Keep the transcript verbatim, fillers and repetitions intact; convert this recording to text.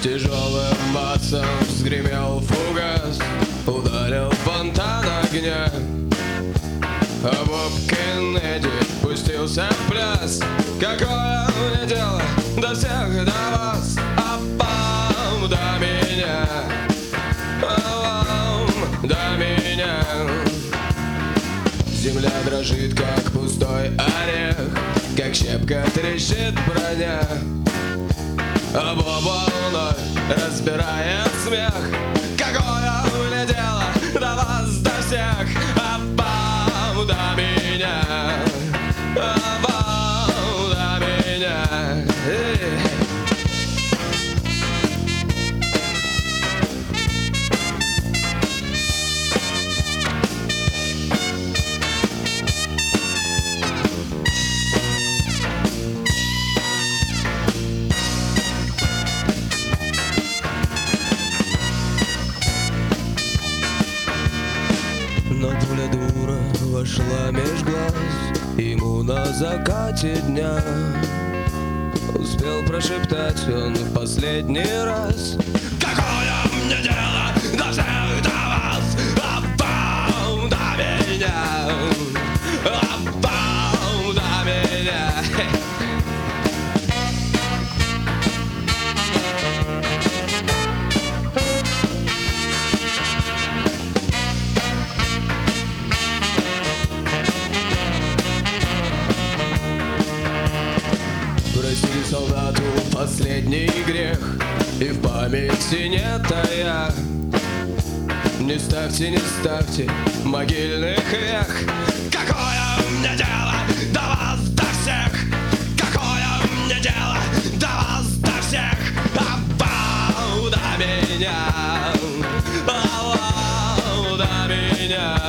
Тяжелым басом взгремел фугас, ударил фонтан огня. А Боб Кеннеди пустился в пляс. Какое мне дело до всех, до вас, а вам до меня, а вам до меня. Земля дрожит, как пустой орех, как щепка трещит броня. А Боба вновь разбирает смех. Какое мне дело до вас, до всех, а вам до меня, а вам до меня. Но пуля дура вошла меж глаз ему на закате дня. Успел прошептать он в последний раз: какое мне дело до всех, до вас, а вам до меня, а вам до меня. Прости солдату последний грех, и в памяти не тая. Не ставьте, не ставьте могильных вех. Какое мне дело до вас, до всех, какое мне дело до вас, до всех, а вам до меня, а вам до меня.